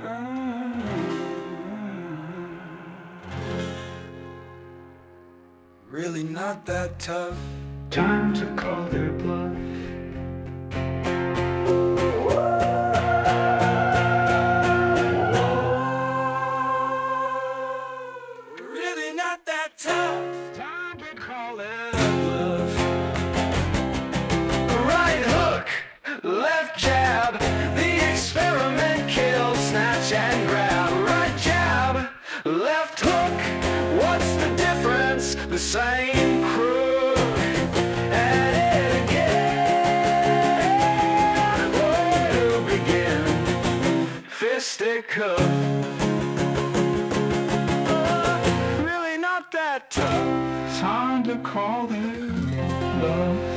Really not that tough. Time to call their bluff. Really not that tough. Time to call their Bluff. right hook, left jab. The experiment kills, snatch and grab. Right jab, left hook. What's the difference? The same crook. At it again. Where to begin? Fisticuff. Really not that tough. Time to call their love.